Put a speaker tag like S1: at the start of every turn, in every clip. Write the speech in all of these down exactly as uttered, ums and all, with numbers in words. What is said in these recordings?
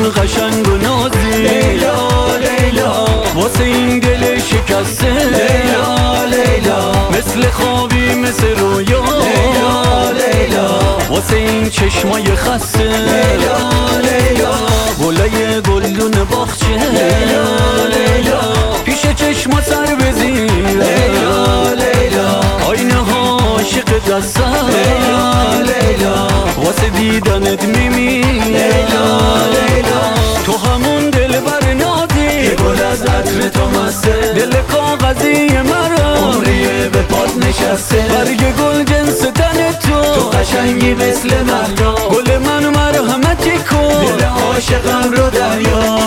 S1: قشنگ و نازی،
S2: لیلا لیلا
S1: واسه این دل شکسته،
S2: لیلا لیلا
S1: مثل خوابی مثل رویا،
S2: لیلا لیلا
S1: واسه این چشمای خسته،
S2: لیلا لیلا
S1: گلای گلدون باغچه،
S2: لیلا لیلا
S1: پیش چشما سر بزیر،
S2: لیلا لیلا
S1: آینه ها عاشق دستم،
S2: لیلا لیلا
S1: واسه دیدنت میمیرم،
S2: لیلا لیلا
S1: تو همون دلبر نازی
S2: که گل از عطر تو مسته،
S1: دل کاغذی مرا
S2: عمریه به پات نشسته،
S1: برگ گل جنس تن تو،
S2: تو قشنگی مثل مهدا،
S1: گل من مرحمتی کن،
S2: دل عاشقم رو دریا.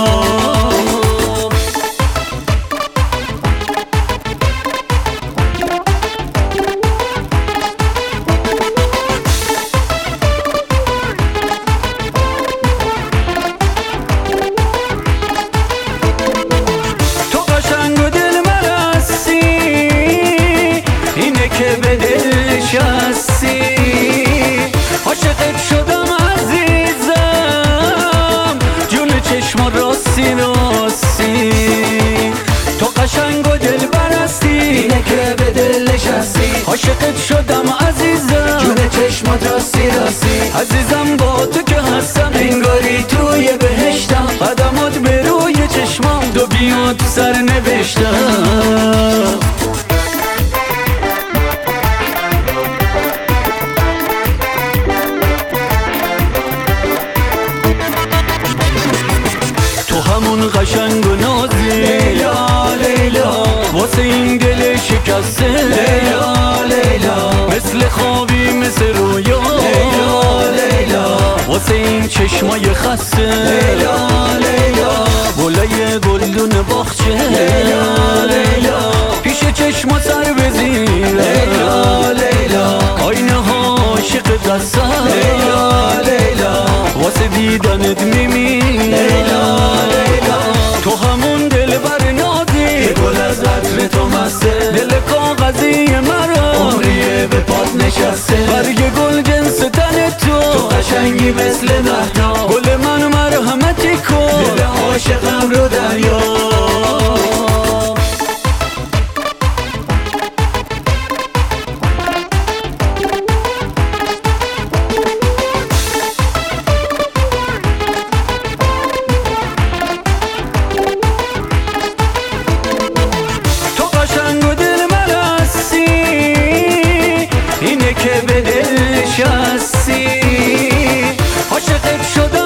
S1: که به دل نشستی، عاشقت شدم عزیزم، جون چشم راستی راستی، تو قشنگ و دل برستی،
S2: اینه که به دل نشستی،
S1: عاشقت شدم عزیزم،
S2: جون چشمات راستی راستی،
S1: عزیزم با تو که هستم
S2: انگاری توی بهشتم،
S1: قدمات به روی چشمام دو بیا تو سر نوشتم. همون قشنگ و نازی،
S2: لیلا لیلا
S1: واسه این دل شکسته،
S2: لیلا لیلا
S1: مثل خوابی مثل رویا،
S2: لیلا لیلا
S1: واسه این چشمای خسته،
S2: لیلا لیلا
S1: گلای گلدون باغچه،
S2: لیلا لیلا
S1: پیش چشما سر بزیر،
S2: لیلا لیلا
S1: آینه ها عاشق دستم،
S2: لیلا لیلا
S1: واسه دیدنت میمیرم،
S2: لیلا لیلا
S1: تو همون دلبر نازی
S2: که گل از عطر تو مسته،
S1: دل کاغذی مرا
S2: عمریه به پات نشسته،
S1: برگ گل جنس تن تو،
S2: تو قشنگی مثل مهدا،
S1: گل من مرحمتی کن،
S2: دل عاشقم رو دریا.
S1: که به دل نشستی، عاشقت شدم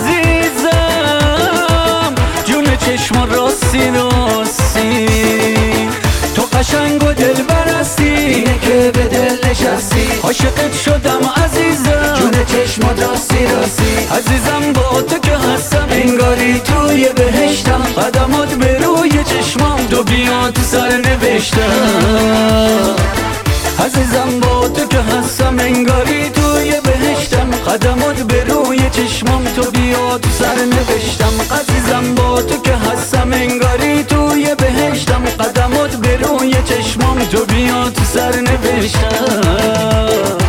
S1: عزیزم، جون چشم راستی راستی، تو قشنگ و دل برستی،
S2: اینه که به دل نشستی،
S1: عاشقت شدم عزیزم،
S2: جون چشمات راستی راستی،
S1: عزیزم با تو که هستم
S2: انگاری توی بهشتم،
S1: قدمات به روی چشمام دو بیا تو سر نوشتم، عزیزم با تو که هستم انگاری توی بهشتم، قدمات به روی چشمام تو بیا تو سر نوشتم، عزیزم با تو که هستم انگاری توی بهشتم، قدمات به روی چشمام تو بیا تو سر نوشتم.